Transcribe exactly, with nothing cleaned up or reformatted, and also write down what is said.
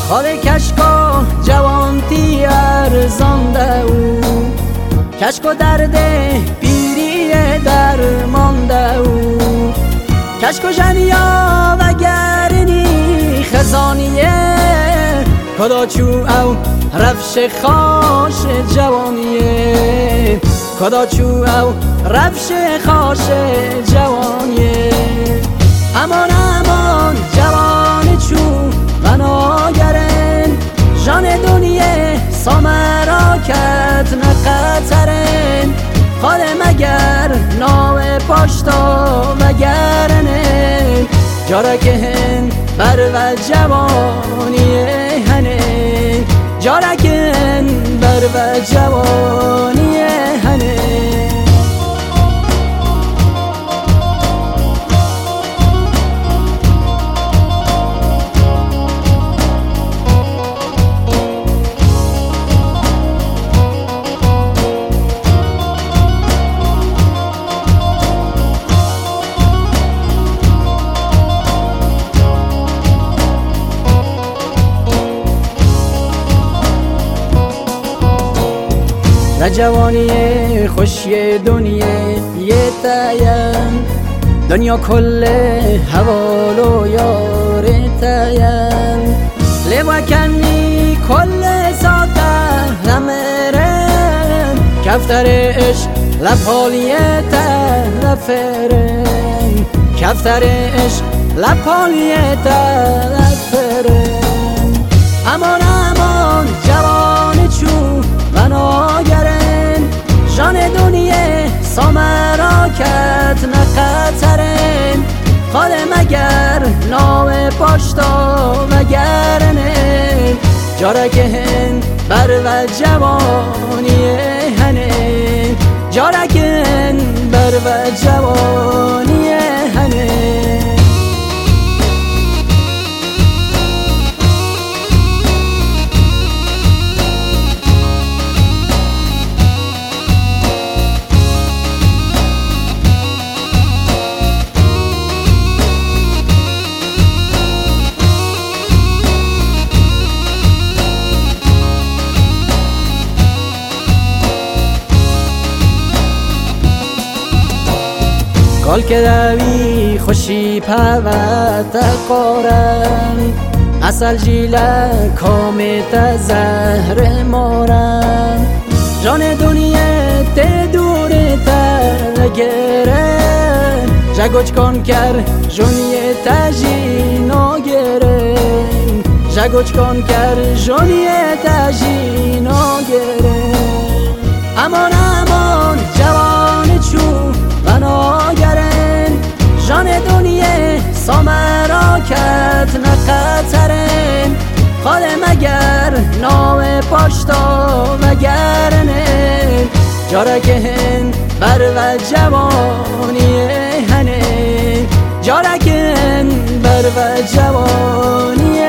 خال کشکا جوانتی ارزانده او کشک و درد پیری درمانده او کشک و جنیا و گرنی خزانیه کدا چو او رفش خاش جوانیه کدا چو او رفش خاش جوانیه امان امان جوان چو مناگرن جان دنیا سامرا کت نقطرن خال مگر ناو پاشتا مگرنن جارا که هن بر و جوانی هنه جارا که هن بر و جوانی هنه جوانی خوشی دنیا یه تایم دنیا کل حوالو یار تایم لبکنی کل ساته نمرن کفتر عشق لپالیت لفرن کفتر عشق لپالیت لفرن امان امان جوان چو مناگرن جان دنیا سامرا کت نقطرن خال مگر ناو پاشتا مگرنن جارا که هن بر و جوانی هنه جارا که هن بر و جوانی هنه کال که دوی خوشی پوت قارم اصل جیله کامت زهر مارم جان دنیا ته دور ته گرم جگوچ کن کر جونی تجی ناگرم جگوچ کن کر جونی تجی ناگرم امان امان جوان چو مناگرن جان دنیا سامرا کت نقطرن خال مگر ناو پاشتا مگرنن جارا که هن بر و جوانی هنه جارا که هن بر و جوانی